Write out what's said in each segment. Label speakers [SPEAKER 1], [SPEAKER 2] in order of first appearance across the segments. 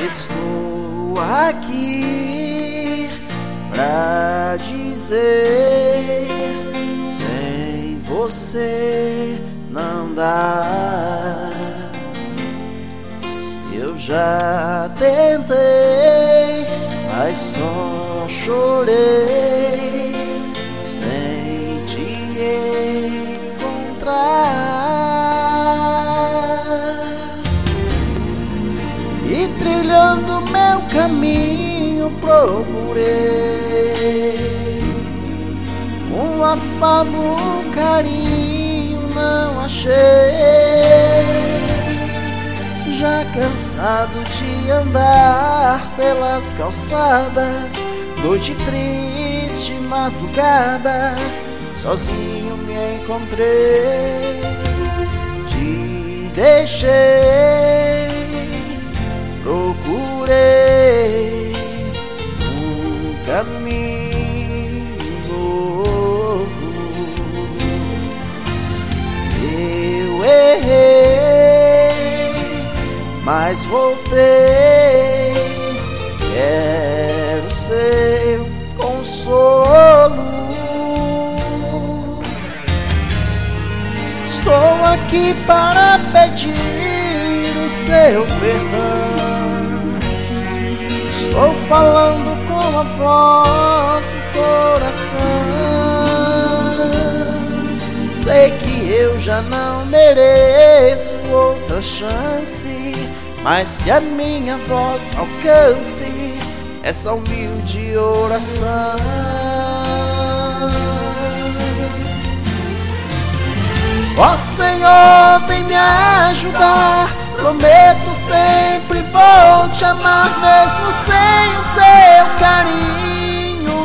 [SPEAKER 1] Estou aqui pra dizer: sem você não dá. Eu já tentei, mas só chorei sem te encontrar. E trilhando meu caminho procurei um afago, um carinho, não achei. Já cansado de andar pelas calçadas, noite triste, madrugada, sozinho me encontrei. Te deixei, procurei um caminho novo. Eu errei, mas voltei. Quero seu consolo. Estou aqui para pedir o seu perdão. Estou falando com a voz do coração. Sei que eu já não mereço outra chance, mas que a minha voz alcance essa humilde oração. Ó Senhor, vem me ajudar. Prometo sempre vou te amar, mesmo sem o seu carinho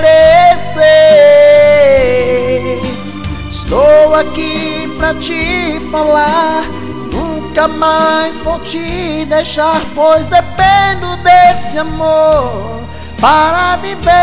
[SPEAKER 1] merecer. Estou aqui pra te falar, nunca mais vou te deixar, pois dependo desse amor para viver.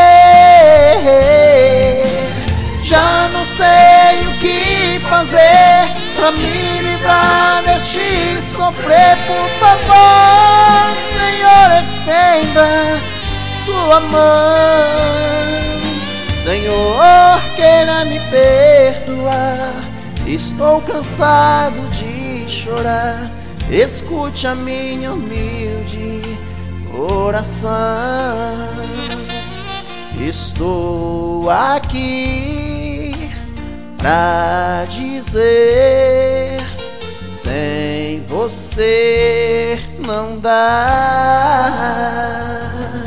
[SPEAKER 1] Já não sei o que fazer pra me livrar deste sofrer. Por favor, Senhor, estenda sua mão. Senhor, queira me perdoar, estou cansado de chorar. Escute a minha humilde oração. Estou aqui pra dizer: sem você não dá.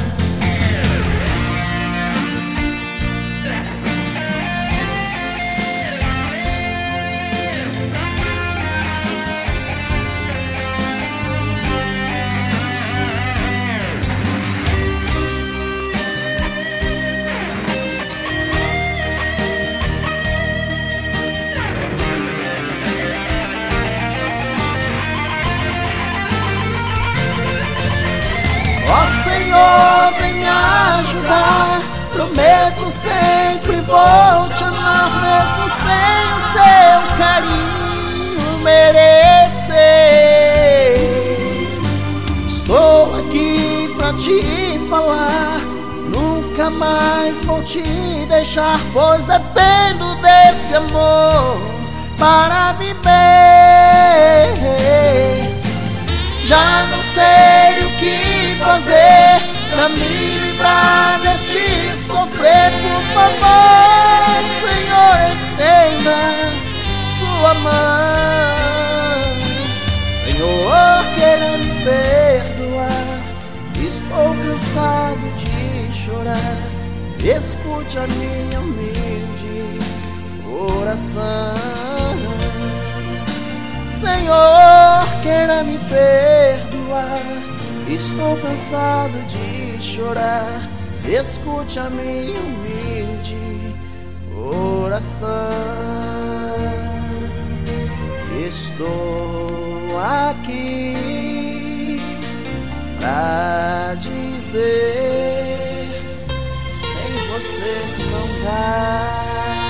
[SPEAKER 1] Ó Senhor, vem me ajudar. Prometo sempre vou te amar, mesmo sem o seu carinho merecer. Estou aqui pra te falar, nunca mais vou te deixar, pois dependo desse amor para viver. Já não sei o que fazer pra me livrar deste sofrer. Por favor, Senhor, estenda sua mão. Senhor, queira me perdoar, estou cansado de chorar. Escute a minha humilde oração. Senhor, queira me perdoar, estou cansado de chorar. Escute a minha humilde oração. Estou aqui pra dizer: sem você não dá.